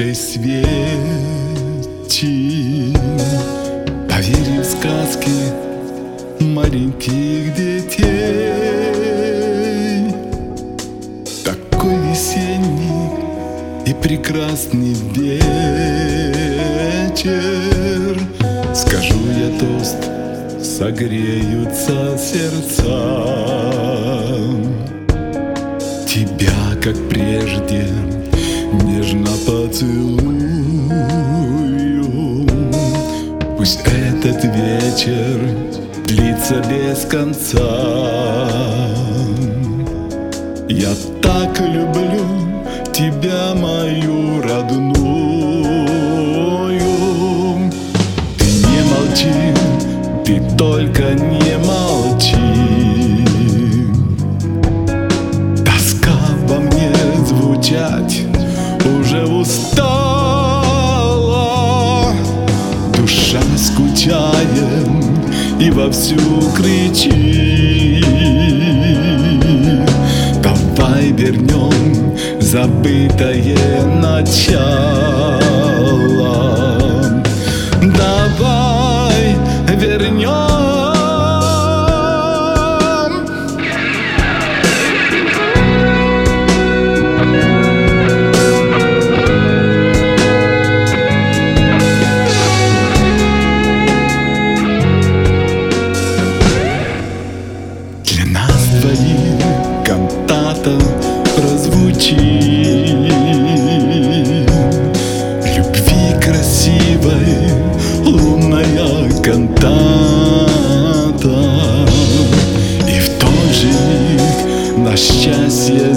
лампочкой свечи, поверь в сказки маленьких детей. Такой весенний и прекрасный вечер, скажу я тост, согреются сердца. Тебя, как прежде, нежно поцелую. Пусть этот вечер длится без конца. Я так люблю тебя, мою родную. Ты не молчи, ты только не молчи. Тоска во мне звучать уже устала. Душа скучает и вовсю кричит. Давай вернем забытое начало. Давай вернем. Для нас двоих кантата прозвучит, любви красивой лунная кантата. И в тот же миг на счастье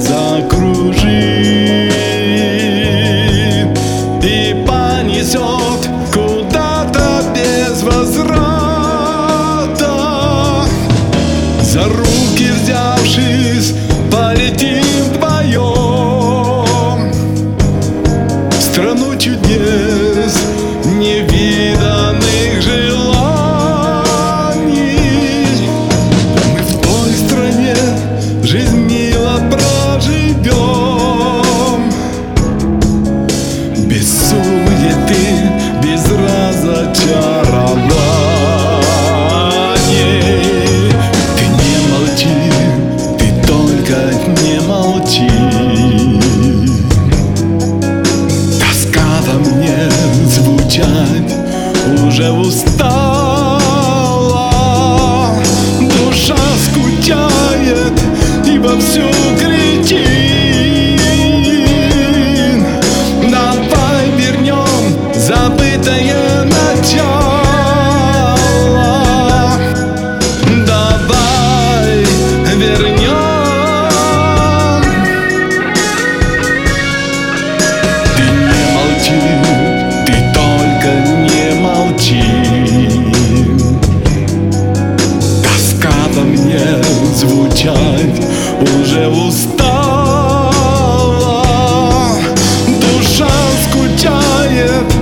закружит и понесет куда-то без возврата. За руки взявшись, полетим вдвоем в страну чудес, невиданных желаний. Мы в той стране жизнь мило проживем, без суеты, без разочарований. Не молчи, тоска во мне звучать уже устала. Душа скучает и вовсю кричит. Давай вернем забытое начало. Давай вернем. Тоска во мне звучать уже устала. Душа скучает